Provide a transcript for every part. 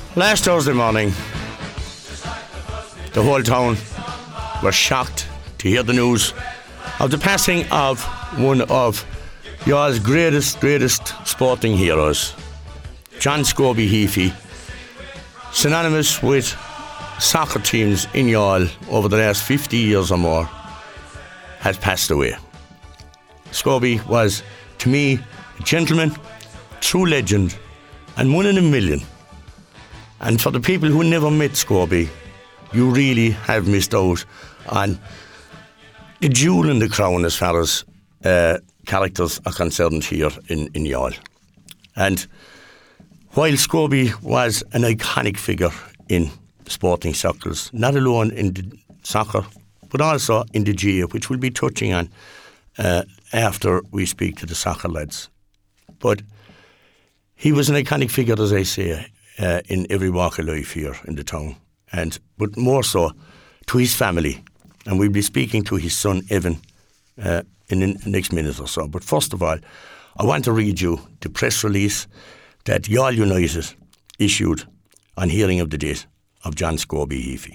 Last Thursday morning, the whole town was shocked to hear the news of the passing of one of Yough's greatest sporting heroes, John Scobie Heafy, synonymous with soccer teams in Youghal over the last 50 years or more, has passed away. Scobie was, to me, a gentleman, true legend, and one in a million. And for the people who never met Scobie, you really have missed out on the jewel in the crown as far as characters are concerned here in Youghal. And while Scobie was an iconic figure in sporting circles, not alone in the soccer, but also in the GAA, which we'll be touching on after we speak to the soccer lads. But he was an iconic figure, as I say, in every walk of life here in the town, but more so to his family. And we'll be speaking to his son, Evan, in the next minute or so. But first of all, I want to read you the press release that Youghal United issued on hearing of the death of John Scobie Heafy.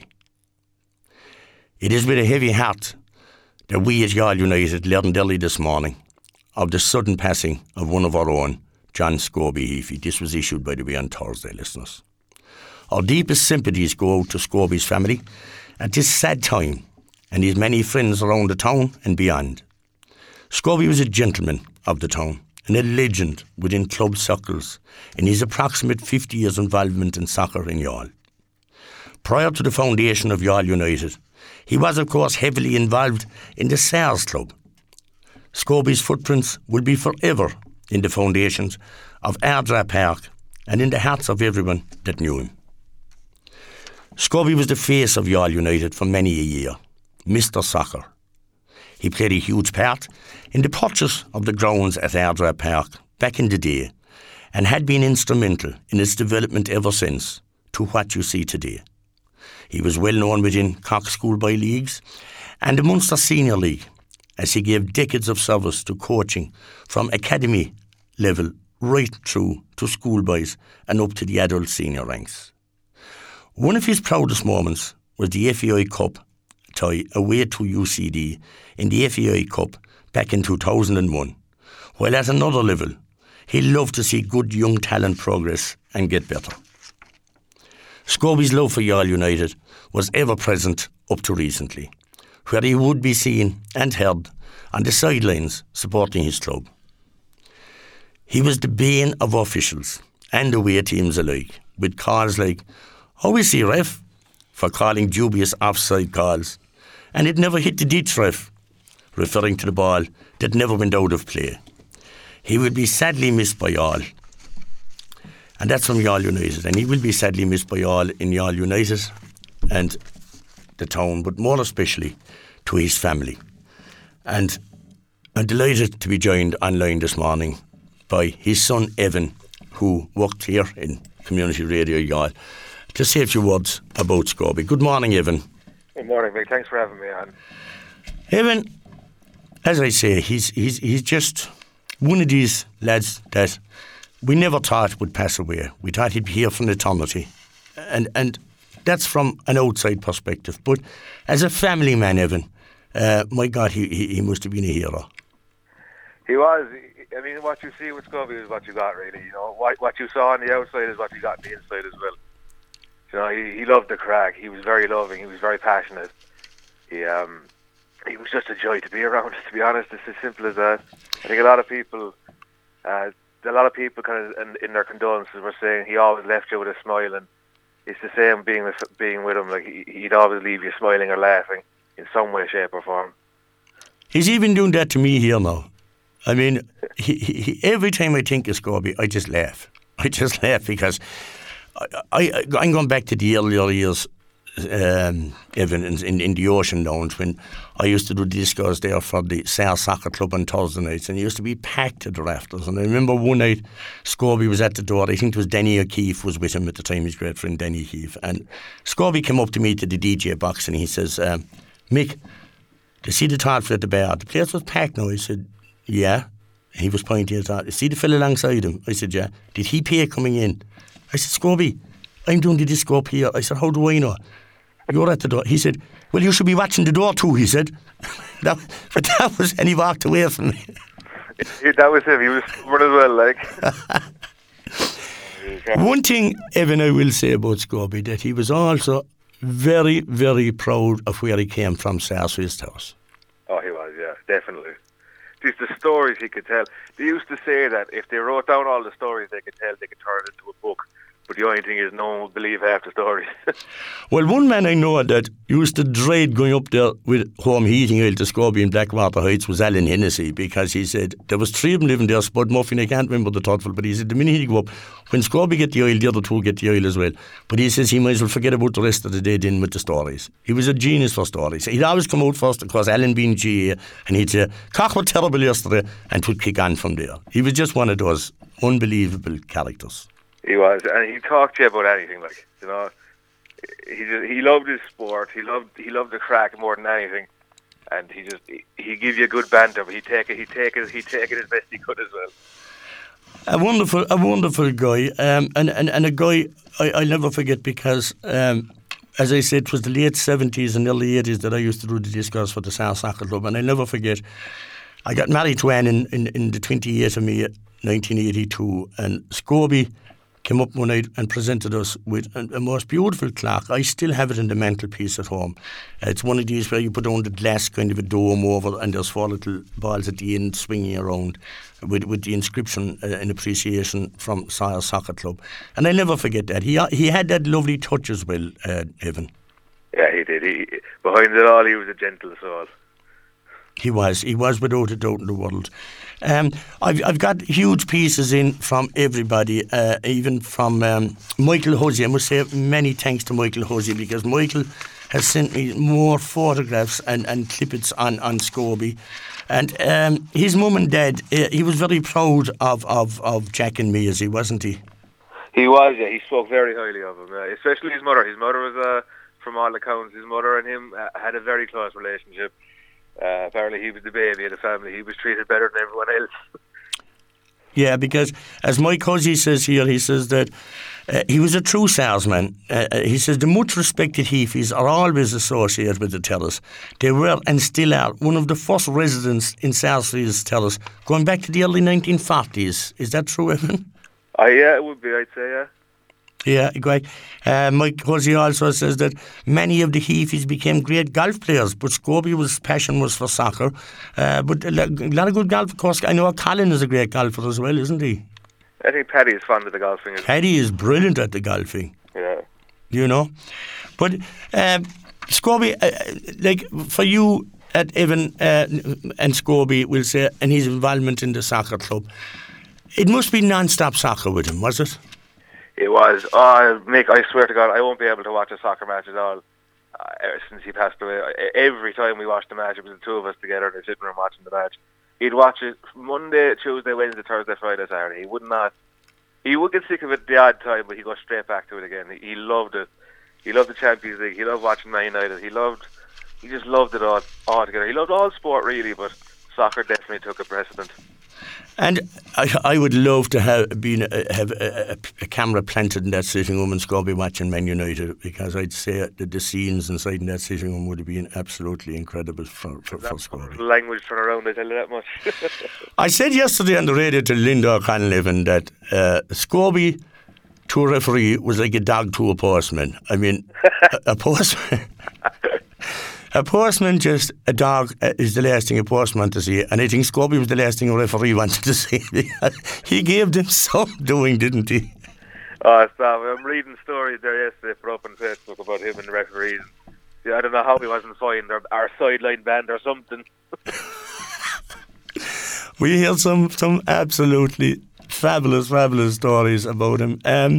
It is with a heavy heart that we at Youghal United learned early this morning of the sudden passing of one of our own, John Scobie Heafy. This was issued, by the way, on Thursday, listeners. Our deepest sympathies go out to Scobie's family at this sad time and his many friends around the town and beyond. Scobie was a gentleman of the town and a legend within club circles in his approximate 50 years involvement in soccer in Youghal. Prior to the foundation of Youghal United, he was, of course, heavily involved in the SARS Club. Scobie's footprints will be forever in the foundations of Ardra Park and in the hearts of everyone that knew him. Scobie was the face of Youghal United for many a year, Mr. Soccer. He played a huge part in the purchase of the grounds at Ardra Park back in the day and had been instrumental in its development ever since to what you see today. He was well known within Cork Schoolboy Leagues and the Munster Senior League, as he gave decades of service to coaching from academy level right through to schoolboys and up to the adult senior ranks. One of his proudest moments was the FAI Cup tie away to UCD in the FAI Cup back in 2001, while at another level, he loved to see good young talent progress and get better. Scobie's love for Youghal United was ever present up to recently, where he would be seen and heard on the sidelines supporting his club. He was the bane of officials and away teams alike, with calls like, "How is he, ref?" for calling dubious offside calls, and it never hit the ditch, ref, referring to the ball that never went out of play. He will be sadly missed by all. And that's from Youghal United, and he will be sadly missed by all in Youghal United and the town, but more especially to his family. And I'm delighted to be joined online this morning by his son Evan, who worked here in Community Radio Youghal, to say a few words about Scobie. Good morning, Evan. Good morning, Mick. Thanks for having me on. Evan, as I say, he's just one of these lads that we never thought would pass away. We thought he'd be here from eternity. And that's from an outside perspective. But as a family man, Evan, my God, he must have been a hero. He was. I mean, what you see with Scobie is what you got, really. You know, what you saw on the outside is what you got on the inside as well. You know, he loved the crack. He was very loving. He was very passionate. He was just a joy to be around. To be honest, it's as simple as that. I think a lot of people kind of in their condolences were saying he always left you with a smile, and it's the same being with him. Like he'd always leave you smiling or laughing in some way, shape, or form. He's even doing that to me here now. I mean, he every time I think of Scobie, I just laugh. I just laugh because I'm going back to the earlier years, Evan, in the Ocean Lounge, when I used to do discos there for the SAR Soccer Club on Thursday nights, and it used to be packed to the rafters. And I remember one night, Scobie was at the door. I think it was Danny O'Keefe was with him at the time, his great friend Danny O'Keefe. And Scobie came up to me to the DJ box and he says, "Mick, do you see the tall fella at the bar? The place was packed now." I said, "Yeah." And he was pointing at that. "You see the fella alongside him?" I said, "Yeah." "Did he pay coming in?" I said, "Scobie, I'm doing the disco up here. I said, how do I know? You're at the door. He said, well, you should be watching the door too, he said. But that was, and he walked away from me. That was him. He was stubborn as well, like. One thing, Evan, I will say about Scobie, that he was also very, very proud of where he came from, Sarsfield House. Oh, he was, yeah, definitely. Just the stories he could tell. They used to say that if they wrote down all the stories they could tell, they could turn it into a book. But the only thing is no one would believe half the stories. Well, one man I know that used to dread going up there with home heating oil to Scobie in Blackwater Heights was Alan Hennessy, because he said there was 3 of them living there, Spud Muffin, I can't remember the thoughtful, but he said the minute he'd go up, when Scobie get the oil, the other 2 get the oil as well. But he says he might as well forget about the rest of the day then with the stories. He was a genius for stories. He'd always come out first, of course, Alan being GA, and he'd say, Cock was terrible yesterday, and 'twould kick on from there. He was just one of those unbelievable characters. He was, and he talked to you about anything, like, you know. He loved his sport. He loved the crack more than anything, and he give you a good banter. But he'd take it as best he could as well. A wonderful guy, and a guy I'll never forget, because as I said, it was the late 70s and early 80s that I used to do the discourse for the South Soccer Club, and I'll never forget. I got married to Anne in the 28th of May 1982, and Scobie came up one night and presented us with a most beautiful clock. I still have it in the mantelpiece at home. It's one of these where you put on the glass kind of a dome over, and there's 4 little balls at the end swinging around with the inscription in appreciation from Sire Soccer Club. And I'll never forget that. He had that lovely touch as well, Evan. Yeah, he did. Behind it all, he was a gentle soul. He was without a doubt in the world. I've got huge pieces in from everybody, even from Michael Huzzy. I must say many thanks to Michael Huzzy, because Michael has sent me more photographs and clippets on Scobie. And his mum and dad, he was very proud of Jack and me, as he wasn't he? He was, yeah. He spoke very highly of him, especially his mother. His mother was, from all accounts, his mother and him had a very close relationship. Apparently he was the baby of the family. He was treated better than everyone else. Yeah, because as Mike Huzzy says here, he says that he was a true salesman. He says the much respected Heafies are always associated with the Terrace. They were and still are one of the first residents in Sarsfield's Terrace, going back to the early 1940s. Is that true, Evan? Yeah, it would be, I'd say, yeah. Yeah, great. Mike Huzzy also says that many of the Heafies became great golf players, but Scobie's passion was for soccer. But a lot of good golf, of course. I know Colin is a great golfer as well, isn't he? I think Paddy is fond of the golfing. Paddy is brilliant at the golfing. Yeah. You know? But Scobie, like for you, at Evan and Scobie, will say, and his involvement in the soccer club, it must be non-stop soccer with him, was it? It was. Mick, I swear to God, I won't be able to watch a soccer match at all ever since he passed away. Every time we watched the match, it was the 2 of us together in the sitting room watching the match. He'd watch it Monday, Tuesday, Wednesday, Thursday, Friday, Saturday. He would get sick of it the odd time, but he'd go straight back to it again. He loved it. He loved the Champions League. He loved watching Man United. He just loved it all together. He loved all sport really, but soccer definitely took a precedent. And I would love to have a camera planted in that sitting room and Scobie watching Man United, because I'd say that the scenes inside in that sitting room would have been absolutely incredible for Scobie. Language thrown around, I tell you that much. I said yesterday on the radio to Linda O'Connell that Scobie to a referee was like a dog to a postman. I mean, a postman... A postman, just a dog, is the last thing a postman wanted to see. And I think Scobie was the last thing a referee wanted to see. He gave them some doing, didn't he? Oh, stop. I'm reading stories there yesterday put up on Facebook about him and the referees. Yeah, I don't know how he wasn't fined or sideline banned or something. We heard some absolutely fabulous stories about him.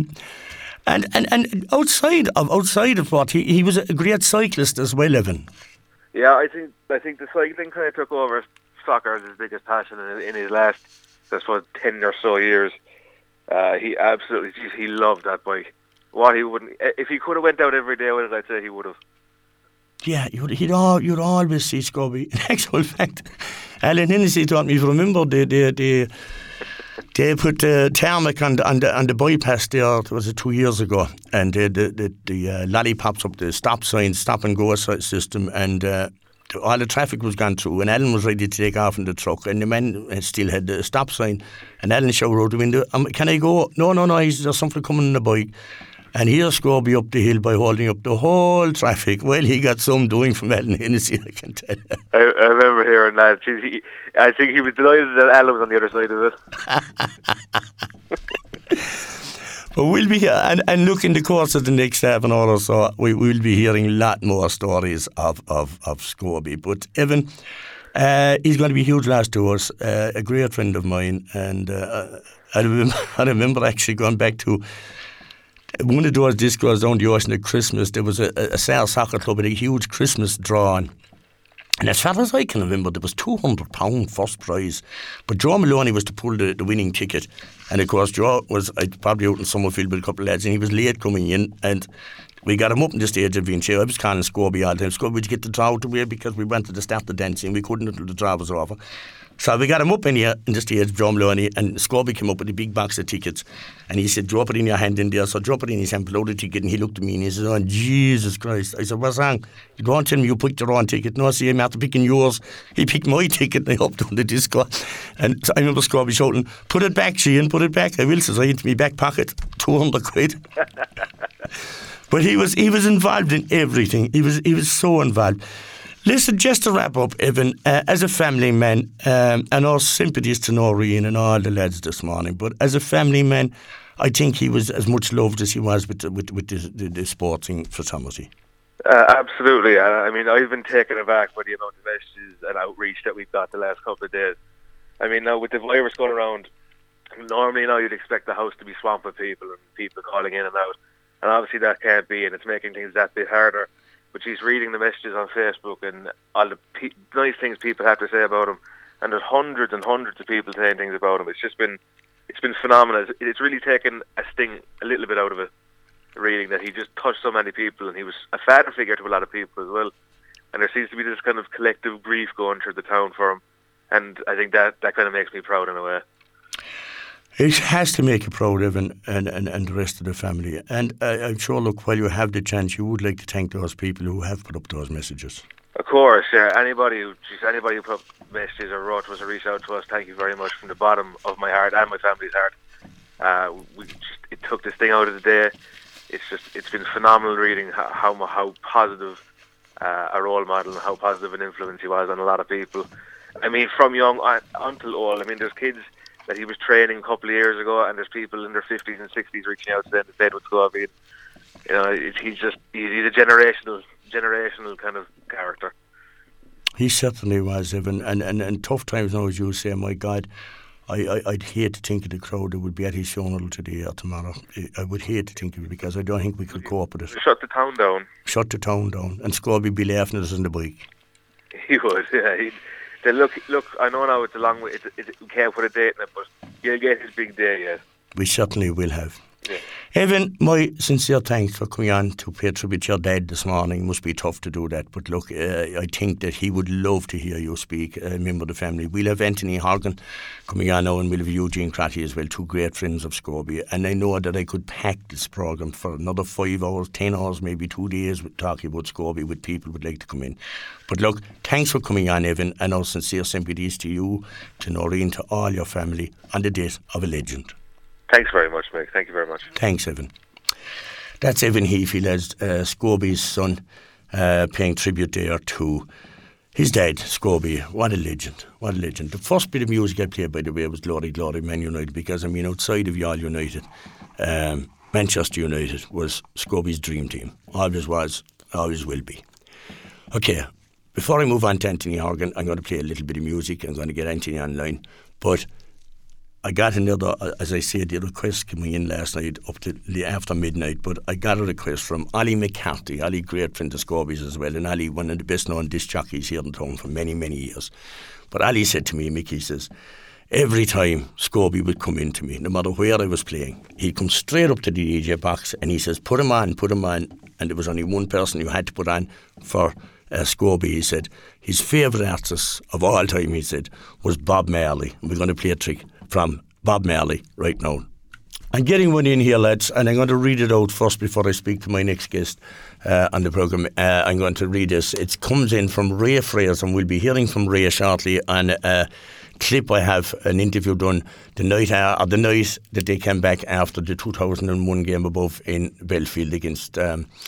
And outside of what he was a great cyclist as well, Evan. Yeah, I think the cycling kind of took over soccer as his biggest passion in his last, I suppose, 10 or so years. He absolutely, he loved that bike. If he could have went out every day with it, I'd say he would have. Yeah, you'd always see Scobie. In actual fact, Alan Hennessy taught me, if you remember They put tarmac on the bypass there. Was it 2 years ago? And the lollipops up the stop sign, stop and go system, and all the traffic was gone through. And Alan was ready to take off in the truck, and the man still had the stop sign. And Alan shouted out the window, "Can I go?" No. There's something coming on the bike. And here's Scobie up the hill by holding up the whole traffic. Well, he got some doing from Alan Hennessy, I can tell you. I remember hearing that. I think he was delighted that Alan was on the other side of it. But we'll be here, and look, in the course of the next half an hour or so, we will be hearing a lot more stories of Scobie. But Evan, he's going to be a huge loss to us, a great friend of mine, and I remember actually going back to one of those discos down the ocean at Christmas. There was a Sale Soccer Club with a huge Christmas draw on. And as far as I can remember, there was £200 first prize. But Joe Maloney was to pull the winning ticket. And of course, Joe was probably out in Summerfield with a couple of lads, and he was late coming in. And we got him up on the stage of Vinci. I was calling Scobie all the time. Scobie, would you get the draw out of the way? Because we wanted to start the dancing. We couldn't until the draw was over. So we got him up in here in the stage, Joe Maloney, and Scobie came up with a big box of tickets. And he said, drop it in your hand in there. So drop it in his hand, below the ticket, and he looked at me and he said, "Oh, Jesus Christ." I said, "What's wrong? You don't tell me you picked your own ticket." "No, see him after picking yours. He picked my ticket," and I upped on the disco. And so I remember Scobie shouting, "Put it back, Sheehan, put it back." I will, says I, into my back pocket, 200 quid. But he was involved in everything. He was so involved. Listen, just to wrap up, Evan, as a family man, and our sympathies to Noreen and all the lads this morning, but as a family man, I think he was as much loved as he was with the sporting fraternity. Absolutely. I mean, I've been taken aback by the amount of messages and outreach that we've got the last couple of days. I mean, now with the virus going around, normally now you'd expect the house to be swamped with people and people calling in and out. And obviously that can't be, and it's making things that bit harder. But she's reading the messages on Facebook and all the nice things people have to say about him. And there's hundreds and hundreds of people saying things about him. It's been phenomenal. It's really taken a sting a little bit out of it, reading that he just touched so many people, and he was a father figure to a lot of people as well. And there seems to be this kind of collective grief going through the town for him. And I think that kind of makes me proud in a way. It has to make you proud, Evan, and the rest of the family. And I'm sure, look, while you have the chance, you would like to thank those people who have put up those messages. Of course, yeah. Anybody who put up messages or wrote to us or reached out to us, thank you very much from the bottom of my heart and my family's heart. It took this thing out of the day. It's been phenomenal reading how positive a role model and how positive an influence he was on a lot of people. I mean, from young until old. I mean, there's kids that he was training a couple of years ago, and there's people in their 50s and 60s reaching out to them to say what's going on. You know, he's a generational kind of character. He certainly was, Evan, and tough times now, as you say. My God, I'd hate to think of the crowd that would be at his funeral today or tomorrow. I would hate to think of it, because I don't think we could cope with it. Shut the town down. And Scobie would be laughing at us on the bike. He would, yeah. Look, I know now it's a long way, we can't put a date in it, but you'll get his big day, yes. We certainly will have. Yeah. Evan, my sincere thanks for coming on to pay tribute to your dad this morning. It must be tough to do that, but look, I think that he would love to hear you speak, a member of the family. We'll have Anthony Horgan coming on now, and we'll have Eugene Crotty as well, two great friends of Scobie. And I know that I could pack this programme for another 5 hours, 10 hours, maybe 2 days with talking about Scobie with people who would like to come in. But look, thanks for coming on, Evan, and our sincere sympathies to you, to Noreen, to all your family on the death of a legend. Thanks very much, Mick. Thank you very much. Thanks, Evan. That's Evan Heafield, as Scobie's son, paying tribute there to his dad, Scobie. What a legend. What a legend. The first bit of music I played, by the way, was Glory, Glory, Man United, because, I mean, outside of Youghal United, Manchester United was Scobie's dream team. Always was, always will be. Okay, before I move on to Anthony Horgan, I'm going to play a little bit of music. I'm going to get Anthony online. But I got another, as I said, the request coming in last night up to after midnight, but I got a request from Ollie McCarthy. Ollie, great friend of Scobie's as well, and Ollie, one of the best known disc jockeys here in town for many, many years. But Ollie said to me, Mick, he says, every time Scobie would come in to me, no matter where I was playing, he'd come straight up to the DJ box and he says, put him on. And there was only one person you had to put on for Scobie. He said his favourite artist of all time, he said, was Bob Marley. And we're going to play a trick from Bob Marley right now. I'm getting one in here, lads, and I'm going to read it out first before I speak to my next guest on the programme. I'm going to read this. It comes in from Ray Fraser, and we'll be hearing from Ray shortly on a clip. I have an interview done the night that they came back after the 2001 game above in Belfield against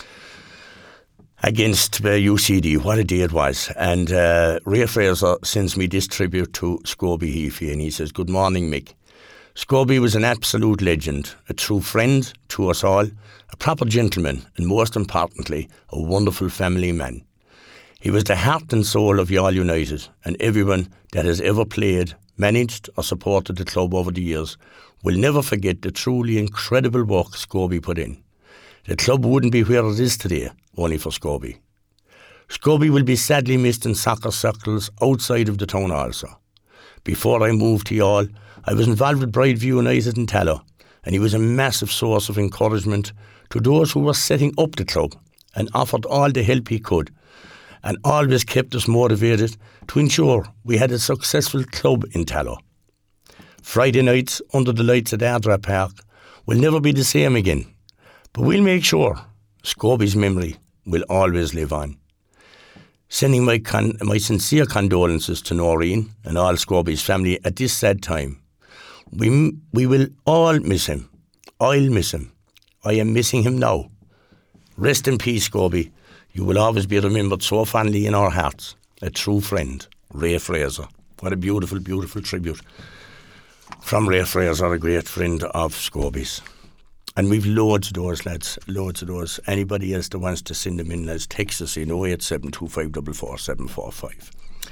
UCD. What a day it was. And Ray Fraser sends me this tribute to Scobie Heafy, and he says, "Good morning, Mick. Scobie was an absolute legend, a true friend to us all, a proper gentleman, and most importantly, a wonderful family man. He was the heart and soul of Youghal United, and everyone that has ever played, managed or supported the club over the years will never forget the truly incredible work Scobie put in. The club wouldn't be where it is today, only for Scobie. Scobie will be sadly missed in soccer circles outside of the town also. Before I moved to Youghal, I was involved with Brideview United in Tallow, and he was a massive source of encouragement to those who were setting up the club and offered all the help he could, and always kept us motivated to ensure we had a successful club in Tallow. Friday nights under the lights at Ardra Park will never be the same again, but we'll make sure Scobie's memory will always live on. Sending my sincere condolences to Noreen and all Scobie's family at this sad time. We will all miss him. I'll miss him. I am missing him now. Rest in peace, Scobie. You will always be remembered so fondly in our hearts. A true friend, Ray Fraser." What a beautiful, beautiful tribute from Ray Fraser, a great friend of Scobie's. And we've loads of those, lads, loads of those. Anybody else that wants to send them in, lads, text us in 087 2544 745.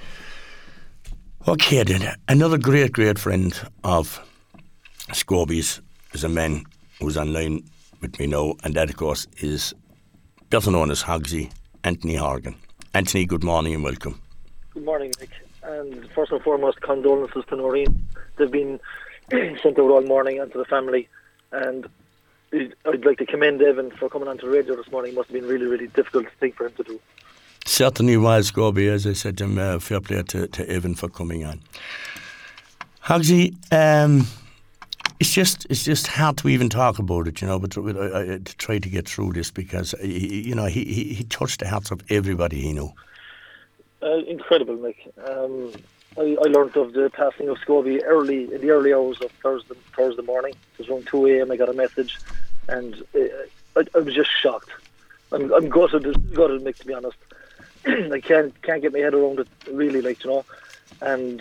Okay then, another great, great friend of Scobie's is a man who's online with me now, and that of course is better known as Hogsy, Anthony Horgan. Anthony, good morning and welcome. Good morning, Nick. And first and foremost, condolences to Noreen. They've been sent out all morning and to the family, and I'd like to commend Evan for coming onto the radio this morning. It must have been really, really difficult thing for him to do. Certainly was, Scobie, as I said, fair play to Evan for coming on. Hogsy, it's just hard to even talk about it, but I try to get through this because, he touched the hearts of everybody he knew. Incredible, Nick. I learned of the passing of Scobie in the early hours of Thursday morning. It was around 2 a.m. I got a message, and I was just shocked. I'm gutted, Mick, to be honest. I can't get my head around it, really, and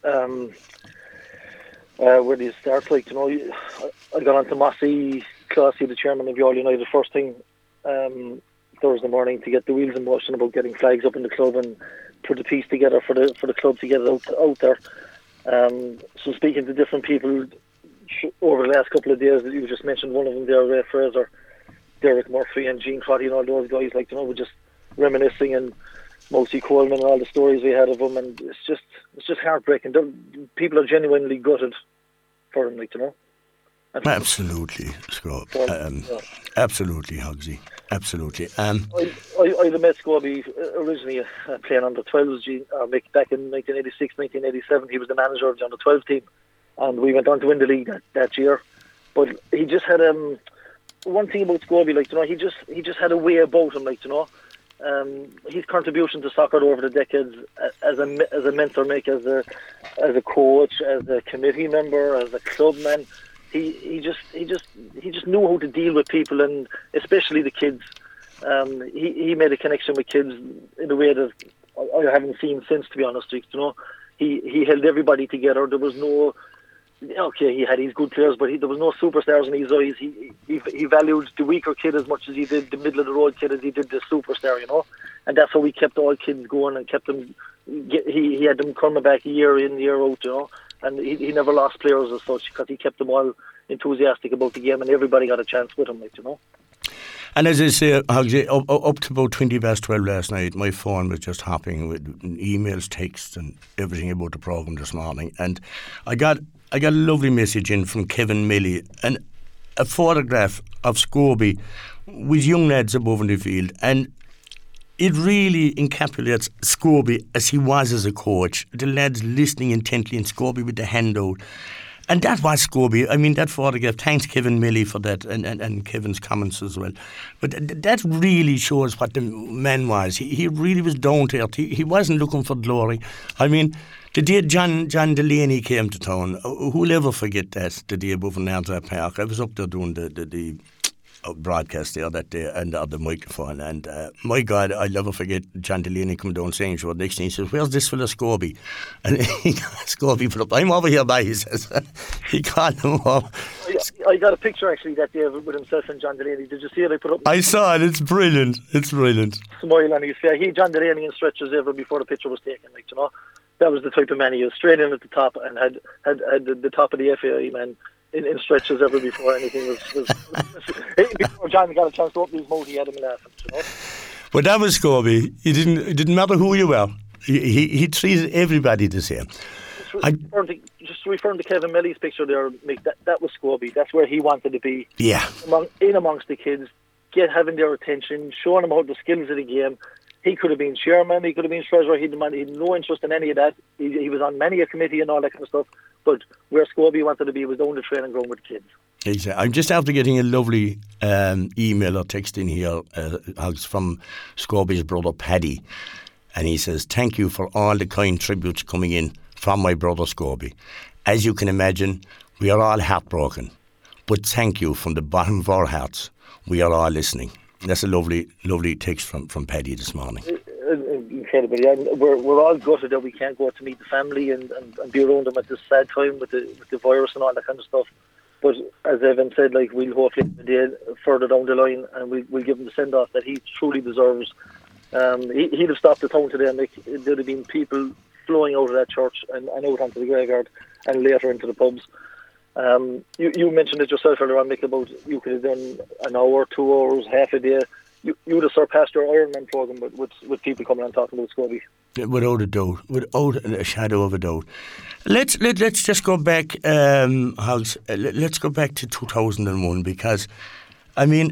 where do you start? I got on to Mossy Classy, the chairman of Youghal United, first thing Thursday morning to get the wheels in motion about getting flags up in the club and put a piece together for the club to get it out there. So speaking to different people over the last couple of days, that you just mentioned one of them there, Ray Fraser, Derek Murphy and Gene Crotty and all those guys, we're just reminiscing, and Mousy Coleman and all the stories we had of them, and it's just heartbreaking. People are genuinely gutted for him, Absolutely, Scott. Absolutely, Hogsy. Absolutely. I met Scobie originally playing under 12s, back in 1986, 1987. He was the manager of the under 12 team, and we went on to win the league that year. But he just had one thing about Scobie, he just had a way about him, his contribution to soccer over the decades as a mentor, as a coach, as a committee member, as a clubman. He just knew how to deal with people, and especially the kids. He made a connection with kids in a way that I haven't seen since, to be honest. He held everybody together. There was no, he had his good players, but there was no superstars in his eyes. He valued the weaker kid as much as he did the middle of the road kid, as he did the superstar, and that's how he kept all kids going and kept them. He had them coming back year in, year out, and he never lost players as such, because he kept them all enthusiastic about the game, and everybody got a chance with him, And as I say, Hogsy, up to about 20 past 12 last night, my phone was just hopping with emails, texts, and everything about the programme this morning. And I got a lovely message in from Kevin Milley, and a photograph of Scobie with young lads above in the field. And it really encapsulates Scobie as he was as a coach. The lads listening intently, and Scobie with the hand out. And that was Scobie. I mean, that photograph, thanks Kevin Milley for that and Kevin's comments as well. But that really shows what the man was. He really was down to earth. He wasn't looking for glory. I mean, the day John Delaney came to town, who'll ever forget that, the day above in Ardra Park? I was up there doing the broadcast there that day and the microphone, and my God, I'll never forget John Delaney come down saying to her next thing, he says, "Where's this fella Scobie?" And Scobie put up, "I'm over here by," he says. He called him up. I got a picture actually that day with himself and John Delaney. Did you see it? I put up. I saw it. It's brilliant. It's brilliant. Smile on his face. He, John Delaney, in stretches ever before the picture was taken. Like, you know, that was the type of man he was, straight in at the top, and had the top of the FAI man in stretches ever before anything was before John got a chance to open his mouth. He had him laughing. You know. But that was Scobie. It didn't matter who you were. He treated everybody the same. Just referring to Kevin Milley's picture there, Mick, that was Scobie. That's where he wanted to be. Yeah. Amongst the kids, having their attention, showing them how the skills of the game. He could have been chairman, he could have been treasurer, he had no interest in any of that. He was on many a committee and all that kind of stuff. But where Scobie wanted to be was down the training ground with the kids. Exactly. I'm just after getting a lovely email or text in here from Scobie's brother Paddy. And he says, "Thank you for all the kind tributes coming in from my brother Scobie. As you can imagine, we are all heartbroken. But thank you from the bottom of our hearts. We are all listening." That's a lovely text from Paddy this morning. Incredible. Yeah. We're all gutted that we can't go out to meet the family and be around them at this sad time with the virus and all that kind of stuff. But as Evan said, like, we'll hopefully have a day further down the line, and we'll give him the send off that he truly deserves. He'd have stopped the town today, and there'd have been people flowing out of that church and out onto the graveyard and later into the pubs. You mentioned it yourself earlier on, Mick, about you could have done an hour, 2 hours, half a day. You would have surpassed your Ironman programme with people coming and talking about Scobie. Without a doubt, without a shadow of a doubt. Let's just go back, Hogs. Let's go back to 2001 because, I mean,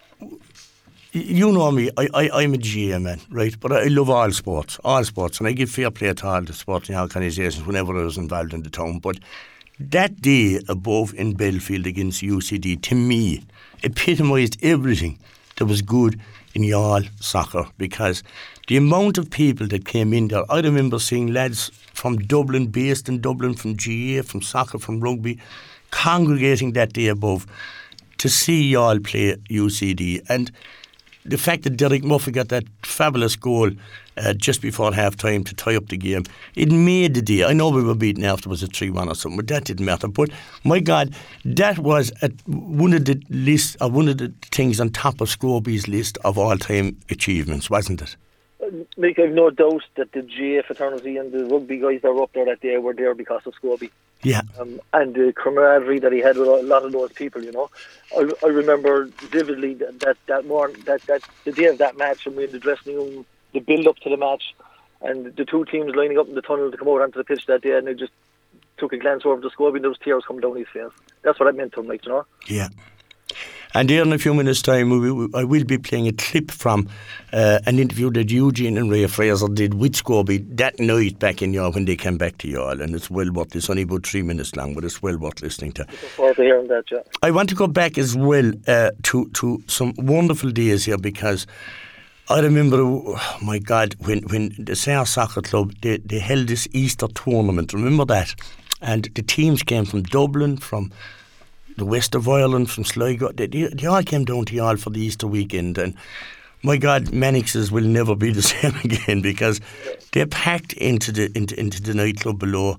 you know me. I'm a GA man, right? But I love all sports, and I give fair play to all the sporting organisations whenever I was involved in the town. But that day above in Belfield against UCD, to me, epitomised everything that was good in Youghal soccer, because the amount of people that came in there, I remember seeing lads from Dublin, based in Dublin, from GA, from soccer, from rugby, congregating that day above to see Youghal play UCD. And the fact that Derek Murphy got that fabulous goal just before half-time to tie up the game, it made the day. I know we were beaten afterwards at 3-1 or something, but that didn't matter. But, my God, that was one of the lists, or one of the things on top of Scobie's list of all-time achievements, wasn't it? Mick, I've no doubt that the GA fraternity and the rugby guys that were up there that day were there because of Scobie. Yeah. And the camaraderie that he had with a lot of those people, you know. I remember vividly that morning, that the day of that match, and we in the dressing room, the build-up to the match, and the two teams lining up in the tunnel to come out onto the pitch that day, and they just took a glance over to Scobie, and there was tears coming down his face. That's what I meant to him, like, you know. Yeah. And there in a few minutes' time, I will be playing a clip from an interview that Eugene and Ray Fraser did with Scobie that night back in Youghal when they came back to Youghal, and it's well worth. It's only about 3 minutes long, but it's well worth listening to. Looking forward to hearing that, yeah. I want to go back as well to some wonderful days here, because I remember, oh my God, when the Sayre Soccer Club, they held this Easter tournament. Remember that? And the teams came from Dublin, from the west of Ireland, from Sligo. They all came down to Youghal for the Easter weekend, and my God, Mannix's will never be the same again, because they packed into the nightclub below.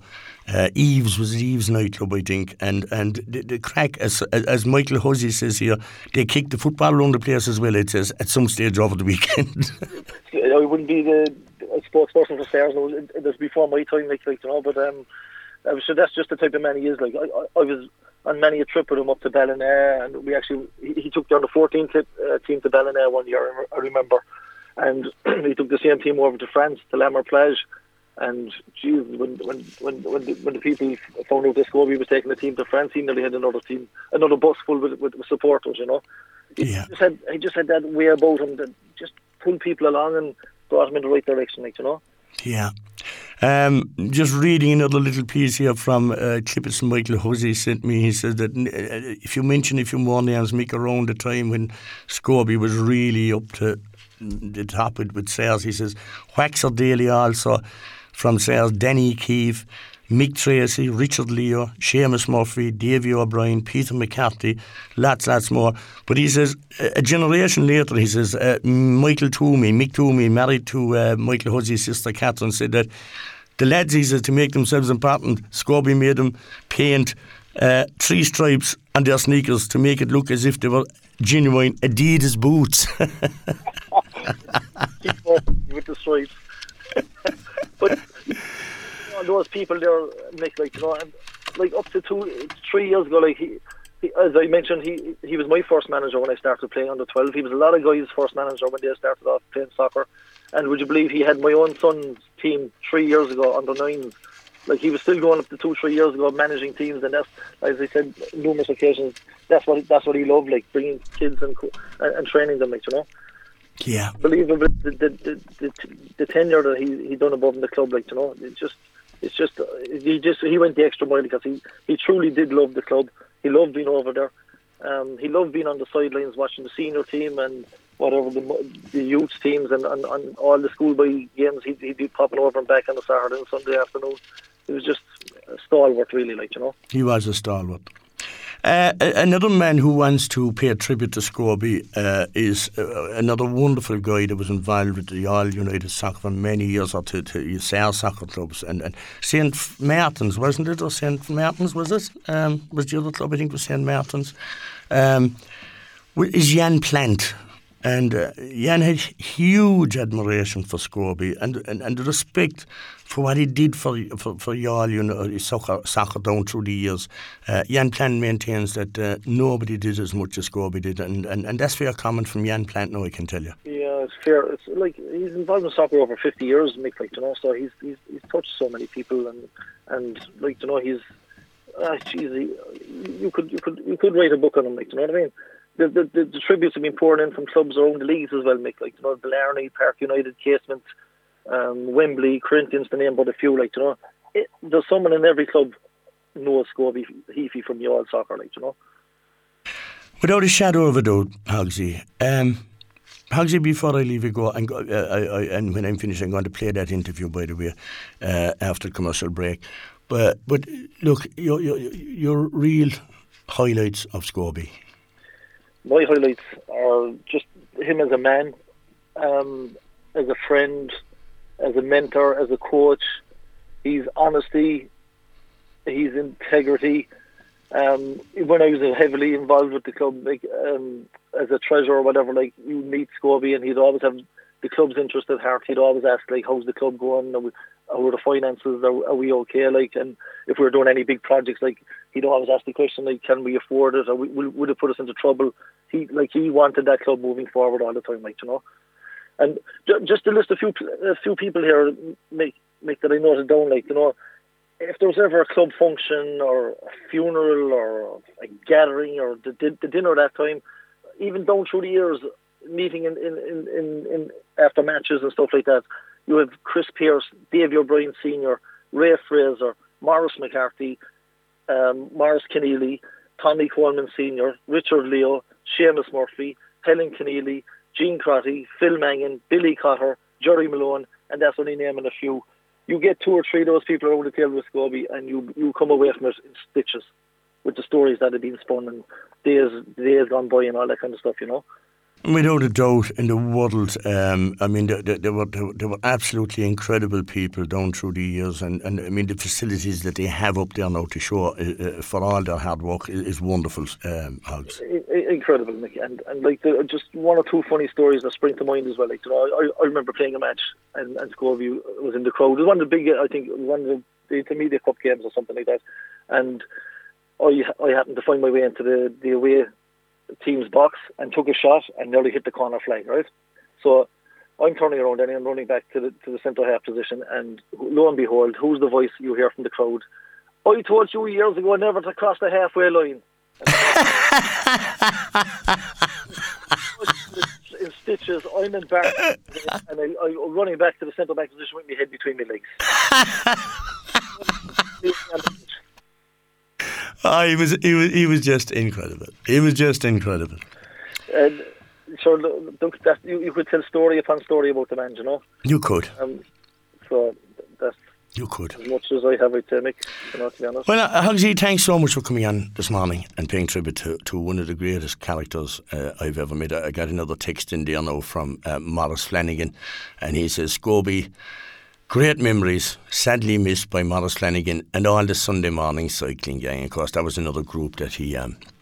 Eve's nightclub, I think, and the crack, as Michael Hussey says here, they kicked the football around the place as well, it says, at some stage over the weekend. I wouldn't be the spokesperson for Stars, no, it was before my time, like, you know, but I'm sure that's just the type of man he is. Like, I was on many a trip with him up to Ballina, and he took the under 14 team to Ballina one year, I remember, and he took the same team over to France, to La Mer Plage. And geez, when the people found out that Scobie was taking the team to France, he nearly had another bus full with supporters, you know. He just had that way about him that just pulled people along and brought them in the right direction, like, you know. Yeah. Just reading another little piece here from Clippets Michael Hussey sent me. He said that if you mention a few more names, Mick, around the time when Scobie was really up to the top with Sayers, he says Waxer Daly also from Sayers, Danny Keefe, Mick Tracy, Richard Leo, Seamus Murphy, Davy O'Brien, Peter McCarthy, lots more. But he says a generation later, he says Mick Toomey, married to Michael Hussey's sister Catherine, said that the lads, he says, to make themselves important, Scobie made them paint 3 stripes on their sneakers to make it look as if they were genuine Adidas boots. With the stripes. But those people there, Mick, like, you know, and like up to 3 years ago, like he as I mentioned, he was my first manager when I started playing under 12. He was a lot of guys' first manager when they started off playing soccer. And would you believe he had my own son's team 3 years ago, under 9s. Like, he was still going up to 2-3 years ago managing teams, and that's, as I said, numerous occasions, that's what he loved, like bringing kids and training them, like, you know. Yeah. Believable the tenure that he done above in the club, like, you know. He went the extra mile because he truly did love the club. He loved being over there. He loved being on the sidelines watching the senior team and whatever the youth teams and all the schoolboy games. He'd be popping over and back on the Saturday and Sunday afternoon. He was just a stalwart, really, like, you know. He was a stalwart. Another man who wants to pay a tribute to Scobie is another wonderful guy that was involved with the All United Soccer for many years, or to Sayers soccer clubs, and St. Martin's, wasn't it? Or St. Martin's, was it? Was the other club, I think, was St. Martin's. Is Jan Plant. And Jan had huge admiration for Scobie and the respect for what he did for y'all, you know, soccer down through the years. Jan Plant maintains that nobody did as much as Scobie did, and that's fair comment from Jan Plant now, I can tell you. Yeah, it's fair. It's like he's involved in soccer over 50 years, Mick, like, you know, so he's touched so many people, and like, you know, he's you could write a book on him, like, you know what I mean? The tributes have been pouring in from clubs around the leagues as well, Mick, like, you know, Blarney, Park United, Casement, Wembley, Corinthians, to name but a few, like, you know. There's someone in every club knows Scobie Heafy from the old soccer, like, you know. Without a shadow of a doubt, Hogsy, before I leave you go, and when I'm finished, I'm going to play that interview, by the way, after the commercial break. But look, your real highlights of Scobie. My highlights are just him as a man, as a friend, as a mentor, as a coach. His honesty, his integrity. When I was heavily involved with the club, like as a treasurer or whatever, like, you meet Scobie and he'd always have the club's interest at heart. He'd always ask, like, how's the club going? How are the finances? Are we okay? Like, and if we're doing any big projects, like, he'd always ask the question, like, can we afford it? Or would it put us into trouble? He wanted that club moving forward all the time, like, you know. And just to list a few people here, make that I noted down, like, you know, if there was ever a club function or a funeral or a gathering or the dinner that time, even down through the years, meeting in after matches and stuff like that, you have Chris Pearce, Davy O'Brien Sr., Ray Fraser, Maurice McCarthy, Maurice Keneally, Tommy Coleman Sr., Richard Leo, Seamus Murphy, Helen Keneally, Gene Crotty, Phil Mangan, Billy Cotter, Jerry Malone, and that's only naming a few. You get 2 or 3 of those people around the table with Scobie, and you come away from it in stitches with the stories that have been spun and days gone by and all that kind of stuff, you know. Without a doubt, in the world, I mean, there were absolutely incredible people down through the years, and I mean, the facilities that they have up there now to show for all their hard work is wonderful, Hogs. Incredible, Mick, and like just 1 or 2 funny stories that spring to mind as well. Like, you know, I remember playing a match and Scobie was in the crowd. It was one of the big, I think, one of the Intermediate Cup games or something like that, and I happened to find my way into the away team's box and took a shot and nearly hit the corner flag, right? So I'm turning around and I'm running back to the centre half position, and lo and behold, who's the voice you hear from the crowd? I told you years ago never to cross the halfway line. In stitches. I'm embarrassed, and I'm running back to the centre back position with my head between my legs. He was just incredible. He was just incredible. And sure, look, that you could tell story upon story about the man, you know. You could. So that's You could. as much as I have it, Mick, you know, to be honest. Well, Hugsy, thanks so much for coming on this morning and paying tribute to one of the greatest characters I've ever met. I got another text in there now from Morris Flanagan, and he says, Scobie, great memories, sadly missed by Morris Flanagan and all the Sunday morning cycling gang. Of course, that was another group that he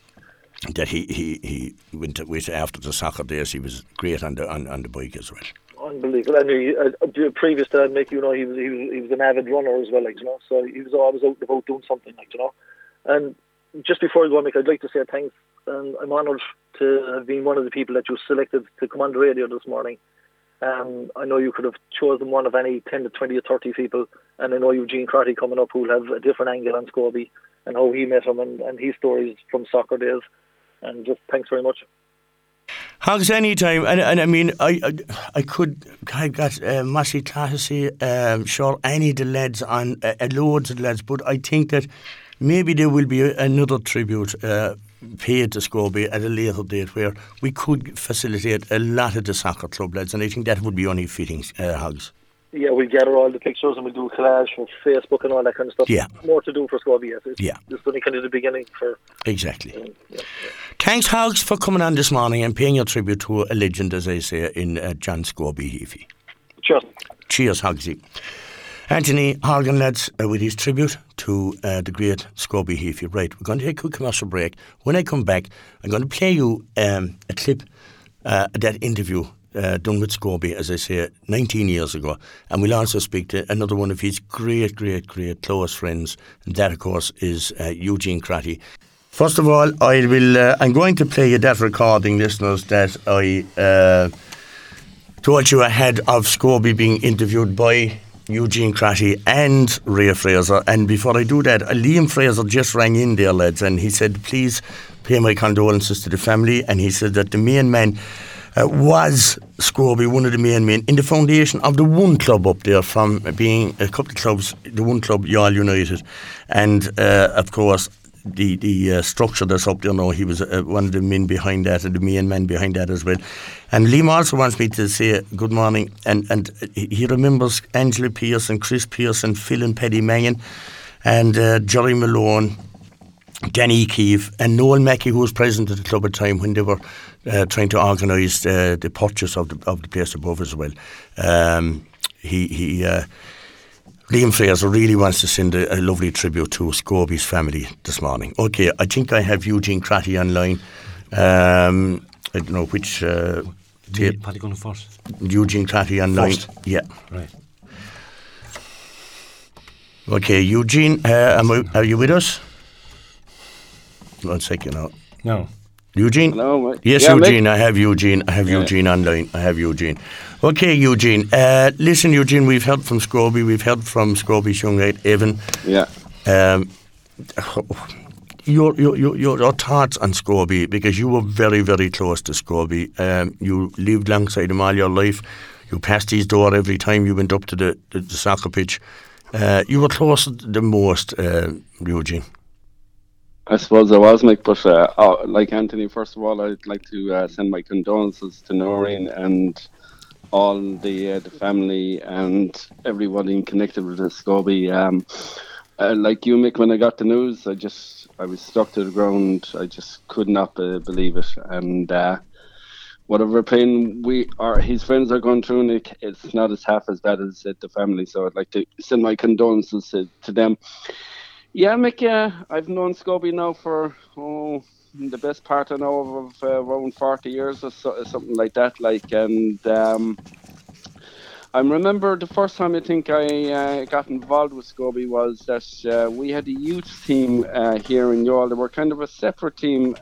went with after the soccer days. He was great on the bike as well. Unbelievable. And previous to that, Mick, you know, he was an avid runner as well, like, you know. So he was always out and about doing something, like, you know. And just before I go on, Mick, I'd like to say thanks, and I'm honoured to have been one of the people that you selected to come on the radio this morning. I know you could have chosen one of any 10 to 20 or 30 people, and I know Eugene Crotty coming up who'll have a different angle on Scobie and how he met him and his stories from soccer days. And just thanks very much. Hogs, anytime, and I mean, I got Massey Classy, sure, any of the lads on, loads of lads, but I think that maybe there will be another tribute paid to Scobie at a later date where we could facilitate a lot of the soccer club lads, and I think that would be only fitting, Hogs. Yeah, we'll gather all the pictures and we'll do a collage for Facebook and all that kind of stuff. Yeah. More to do for Scobie, yes. Yeah. It's only kind of the beginning for... Exactly. Yeah. Thanks, Hogs, for coming on this morning and paying your tribute to a legend, as I say, in John Scobie Heafy. Cheers. Cheers, Hogsy. Anthony Horgan, lads, with his tribute to the great Scobie Heafy. Right, we're going to take a quick commercial break. When I come back, I'm going to play you a clip of that interview done with Scobie, as I say, 19 years ago. And we'll also speak to another one of his great close friends. And that, of course, is Eugene Crotty. First of all, I'm going to play you that recording, listeners, that I told you ahead of Scobie being interviewed by Eugene Crotty and Ray Fraser. And before I do that, Liam Fraser just rang in there, lads, and he said, please pay my condolences to the family. And he said that the main man was Scobie, one of the main men in the foundation of the One Club up there, from being a couple of clubs, the One Club, Youall United, and of course the structure that's up there now. He was one of the men behind that, and the main man behind that as well. And Liam also wants me to say good morning, and he remembers Angela Pearson, Chris Pearson, Phil and Paddy Mangan, and Jerry Malone, Danny Keefe, and Noel Mackey, who was president of the club at the time when they were trying to organise the purchase of the place above as well. Liam Fraser really wants to send a lovely tribute to Scobie's family this morning. Okay, I think I have Eugene Crotty online. I don't know which tape. Paddy going first. Eugene Crotty online. First. Yeah. Right. Okay, Eugene, are you with us? 1 second now. No. Eugene? Hello, mate. Yes, yeah, Eugene. Mate. I have Eugene. Eugene online. I have Eugene. Okay, Eugene. Listen, Eugene, we've heard from Scobie. We've heard from Scobie's young mate, Evan. Yeah. Your thoughts on Scobie, because you were very close to Scobie. You lived alongside him all your life. You passed his door every time you went up to the soccer pitch. You were close the most, Eugene. I suppose I was, Mick, but like Anthony, first of all, I'd like to send my condolences to Noreen and all the family and everybody connected with this Scobie. Like you, Mick, when I got the news, I was stuck to the ground. I just could not believe it. And whatever pain his friends are going through, Nick, it's not as half as bad as the family. So I'd like to send my condolences to them. Yeah, Mick, I've known Scobie now for the best part I know of around 40 years or something like that. I remember the first time I think I got involved with Scobie was that we had a youth team here in Youall. They were kind of a separate team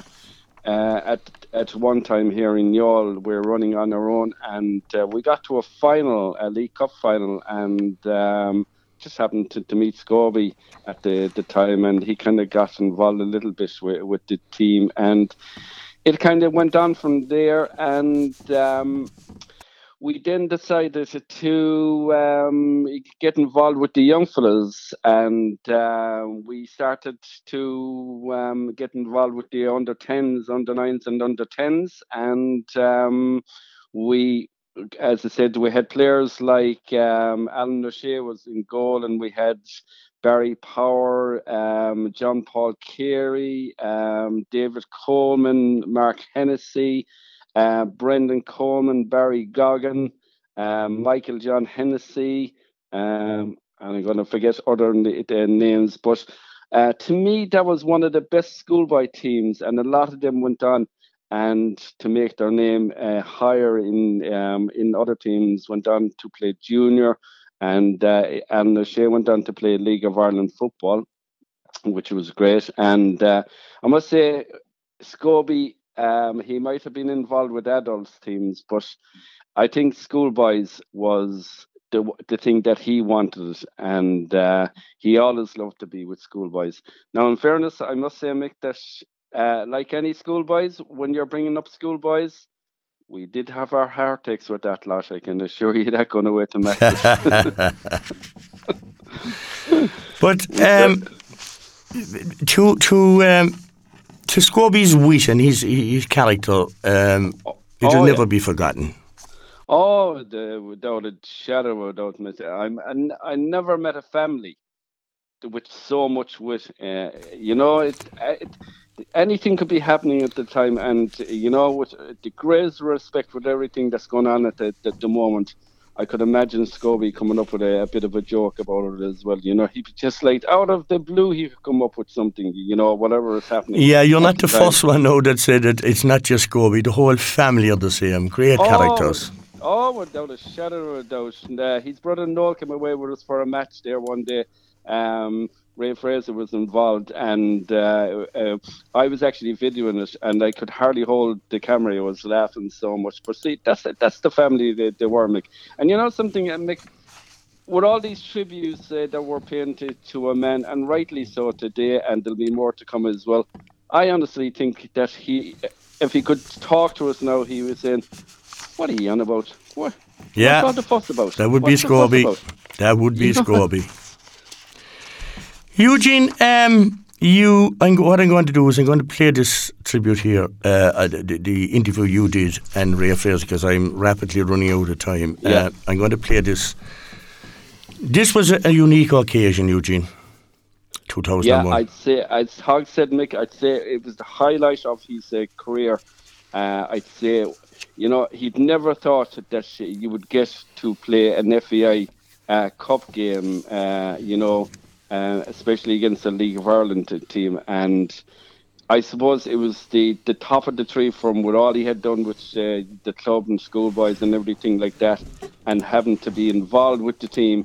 at one time here in Youall. We were running on our own, and we got to a League Cup final, and just happened to meet Scobie at the time, and he kind of got involved a little bit with the team. And it kind of went on from there, and we then decided to get involved with the young fellas, and we started to get involved with the under 10s, under 9s, and under 10s, and we, as I said, we had players like Alan O'Shea was in goal, and we had Barry Power, John Paul Carey, David Coleman, Mark Hennessy, Brendan Coleman, Barry Goggin, Michael John Hennessy, and I'm going to forget other names, but to me that was one of the best schoolboy teams, and a lot of them went on and to make their name higher in other teams, went on to play junior, and O'Shea went on to play League of Ireland football, which was great. And I must say, Scobie, he might have been involved with adults teams, but I think schoolboys was the thing that he wanted, and he always loved to be with schoolboys. Now, in fairness, I must say, Mick, that like any schoolboys, when you're bringing up schoolboys, we did have our heartaches with that lot. I can assure you that going away to matches. But to Scobie's wit and his character, it'll never be forgotten. Oh, without a shadow of a doubt, I never met a family with so much wit. Anything could be happening at the time, and with the greatest respect for everything that's going on at the moment, I could imagine Scobie coming up with a bit of a joke about it as well. He'd be just like, out of the blue, he could come up with something, whatever is happening. Yeah, you're not the first one now that said that it's not just Scobie. The whole family are the same. Great characters. Oh, without a shadow of a doubt. And, his brother Noel came away with us for a match there one day. Ray Fraser was involved, and I was actually videoing it, and I could hardly hold the camera. I was laughing so much. But see, that's the family they were, Mick. And you know something, Mick, with all these tributes that were paying to a man, and rightly so today, and there'll be more to come as well, I honestly think that if he could talk to us now, he was saying, what are you on about? What? Yeah. What's all the fuss about? That would be Scobie. That would be Scobie. Eugene, what I'm going to do is I'm going to play this tribute here, the interview you did and Ray Fraser, because I'm rapidly running out of time. Yeah. I'm going to play this. This was a unique occasion, Eugene. 2001. Yeah, I'd say, as Hogg said, Mick, I'd say it was the highlight of his career. I'd say, he'd never thought that you would get to play an FAI Cup game, especially against the League of Ireland team. And I suppose it was the top of the tree from what all he had done with the club and schoolboys and everything like that, and having to be involved with the team,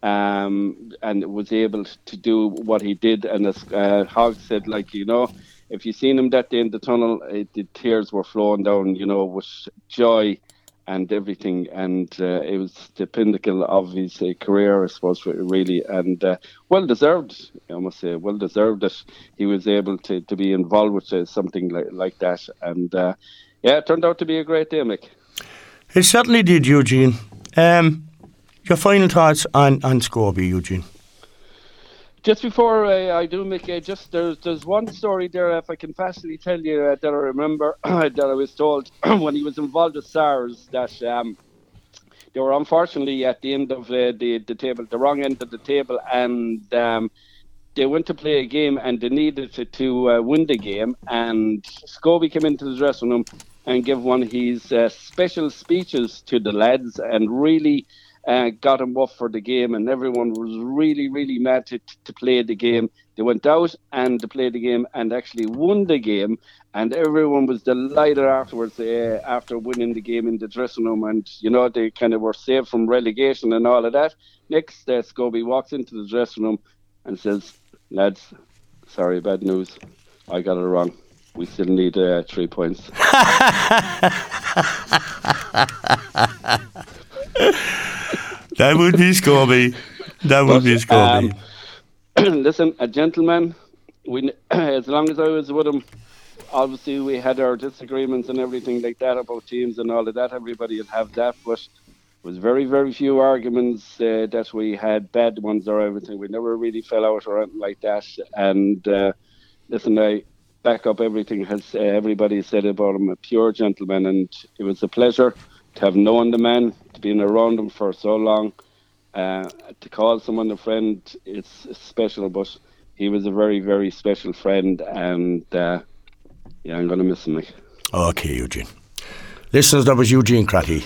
and was able to do what he did. And as Hogg said, if you seen him that day in the tunnel, the tears were flowing down, with joy and everything, and it was the pinnacle of his career, I suppose, really, and well deserved. I must say, well deserved that he was able to be involved with something like that, and it turned out to be a great day, Mick. It certainly did, Eugene. Your final thoughts on Scobie, Eugene? Just before I do, Mick, there's one story there, if I can fastly tell you, that I remember that I was told when he was involved with SARS, that they were unfortunately at the end of the table, the wrong end of the table, and they went to play a game and they needed to win the game, and Scobie came into the dressing room and gave one of his special speeches to the lads, and really got him up for the game, and everyone was really, really mad to play the game. They went out and to play the game and actually won the game, and everyone was delighted afterwards after winning the game in the dressing room, and they kind of were saved from relegation and all of that. Next, Scobie walks into the dressing room and says, lads, sorry, bad news, I got it wrong. We still need 3 points. That would be Scobie. Listen, a gentleman. As long as I was with him, obviously we had our disagreements and everything like that about teams and all of that. Everybody would have that, but it was very, very few arguments that we had bad ones or everything. We never really fell out or anything like that. And listen, I back up everything has everybody said about him. A pure gentleman, and it was a pleasure to have known the man, to be around him for so long. To call someone a friend, it's special, but he was a very, very special friend, and yeah, I'm going to miss him, Mick. Okay, Eugene. Listeners, that was Eugene Cratty.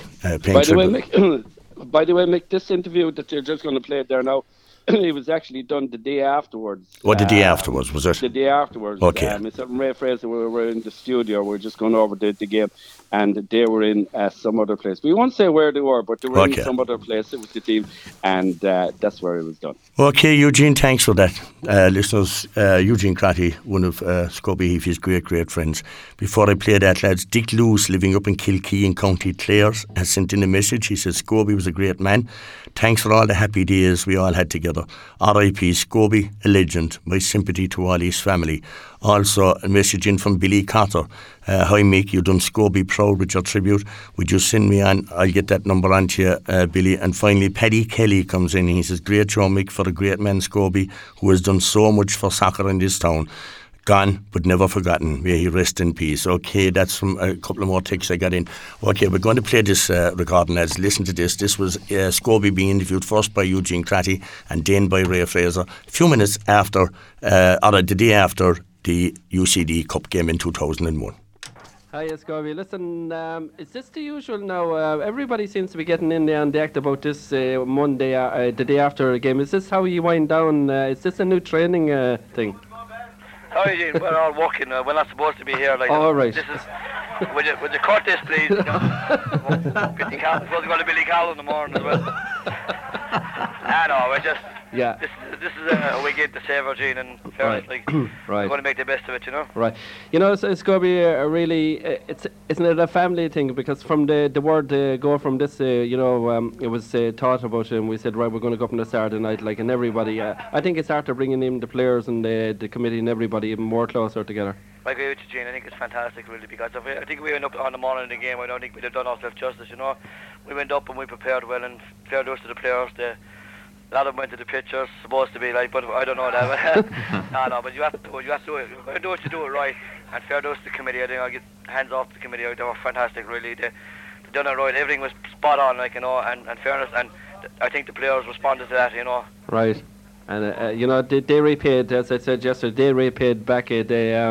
By the way, Mick, this interview that you're just going to play there now, it was actually done the day afterwards. What, the day afterwards, was it? The day afterwards. Okay. Myself and Ray Fraser were in the studio. We were just going over the game, and they were in some other place. We won't say where they were, but they were in some other place with the team, and that's where it was done. Okay, Eugene, thanks for that. Listeners, Eugene Cratty, one of Scobie Heafy's great friends. Before I play that, lads, Dick Lewis, living up in Kilkee in County Clare, has sent in a message. He says, Scobie was a great man. Thanks for all the happy days we all had together. R.I.P. Scobie, a legend. My sympathy to all his family. Also, a message in from Billy Carter. Hi, Mick, you done Scobie proud with your tribute. Would you send me on? I'll get that number on to you, Billy. And finally, Paddy Kelly comes in. He says, great show, Mick, for the great man Scobie, who has done so much for soccer in this town. Gone, but never forgotten. May he rest in peace. Okay, that's from a couple of more texts I got in. Okay, we're going to play this recording, lads. Listen to this. This was Scobie being interviewed first by Eugene Cratty and then by Ray Fraser. A few minutes after, or the day after, the UCD Cup game in 2001. Hi, Scobie. Listen, is this the usual now? Everybody seems to be getting in there on the act about this Monday, the day after a game. Is this how you wind down? Is this a new training thing? Sorry, Gene, we're all working. We're not supposed to be here. Like, right. This is, would you cut this, please? You know? Billy Cal, supposed to go to Billy Cal in the morning as well. No, we're just. Yeah. This is a weekend to save our Gene, and fairness, right. We're going to make the best of it, you know. Right. You know, it's going to be a really, isn't it a family thing? Because from the word go from this, it was thought about, and we said, right, we're going to go up on the Saturday night, like, and everybody. I think it's after bringing in the players and the committee and everybody even more closer together. I agree with you, Gene. I think it's fantastic, really, because I think we went up on the morning of the game. I don't think we'd have done ourselves justice, you know. We went up and we prepared well, and fair dues to the players. A lot of them went to the pictures, supposed to be like, but I don't know that. No, but you have to do what you do it right. And fair dues to the committee. I think I'll get hands off the committee. They were fantastic, really. They done it right. Everything was spot on, like, you know, and fairness. And I think the players responded to that, you know. Right. And they repaid, as I said yesterday, they repaid back the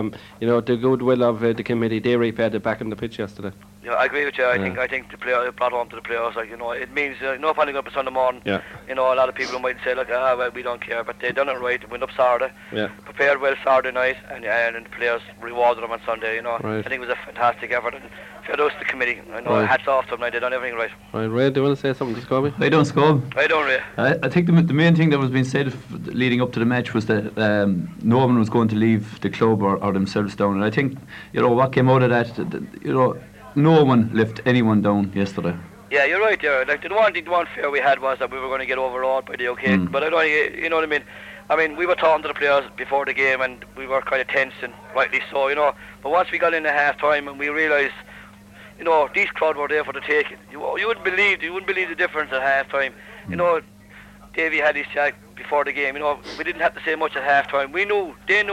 goodwill of the committee. They repaid it back on the pitch yesterday. Yeah, I agree with you. I think the player brought home to the players, like, you know, it means no panic up on Sunday morning. Yeah. You know, a lot of people might say like, well, we don't care, but they done it right. They went up Saturday. Yeah. Prepared well Saturday night, and the players rewarded them on Sunday. You know, right. I think it was a fantastic effort. And fair dues to the committee. I know, hats off to them. They done everything right. Right, Ray, do you want to say something to Scobie? I don't, Scob. I don't, Ray. I think the main thing that was being said leading up to the match was that no one was going to leave the club or themselves down. And I think, you know, what came out of that, no one left anyone down yesterday. Yeah, you're right there. Like, the one fear we had was that we were going to get overawed by the occasion. But I don't, you know what I mean? I mean, we were talking to the players before the game, and we were kind of tense, and rightly so, you know. But once we got in at half time and we realised, you know, these crowd were there for the taking. You wouldn't believe the difference at half time. You know, Davey had his chat before the game. You know, we didn't have to say much at half time. They knew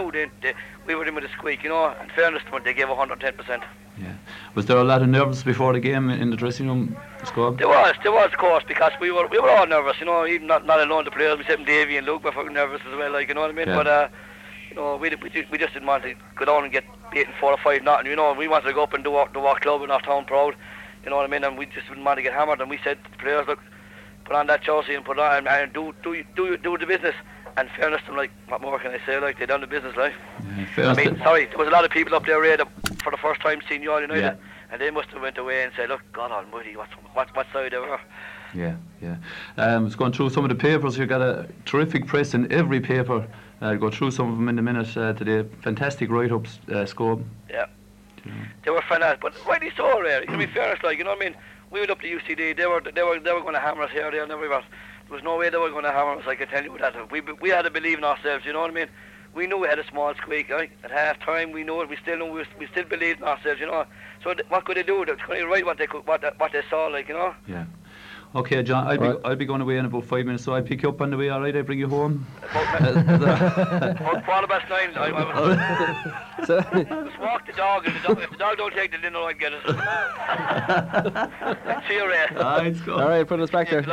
we were in with a squeak. You know, in fairness to them, they gave 110%. Yeah. Was there a lot of nerves before the game in the dressing room, Scott? There was, of course, because we were all nervous. You know, even not alone the players. Except Davey and Luke were fucking nervous as well. Like, you know what I mean? Yeah. But you know, we just didn't want to go down and get beaten 4 or 5-0. You know, we wanted to go up and do our club and our town proud. You know what I mean? And we just didn't want to get hammered. And we said to the players, look, put on that jersey and put on and do the business. And fairness to them, like, what more can I say? Like, they done the business, like. Yeah, I mean, sorry, there was a lot of people up there, Ray, that for the first time seen Youth United, and they must have went away and said, look, God Almighty, what side they were. Yeah. I was going through some of the papers. You got a terrific press in every paper. I'll go through some of them in a minute today. Fantastic write-ups, Scob. Yeah. They were fantastic, but rightly so, Ray. To be fairness, like, you know what I mean? We went up to UCD. They were going to hammer us here, there, and everywhere. There was no way they were going to hammer us, I can tell you that. We had to believe in ourselves, you know what I mean? we knew we had a small squeak, right? At half time, we know it. We still know we still believe in ourselves, you know. So what could they do? They're trying to write what they saw, like, you know. Yeah. Okay, John, I'll be going away in about 5 minutes, so I'll pick you up on the way, alright? I'll bring you home. About 9:15, I just walk the dog, and if the dog don't take the dinner, I'd get it. See you, Ray. Alright, put us back there.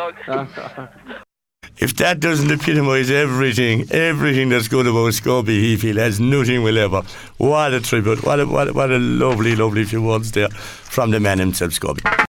If that doesn't epitomise everything that's good about Scobie Heathfield, has nothing will ever. What a tribute. What a lovely, lovely few words there from the man himself, Scobie.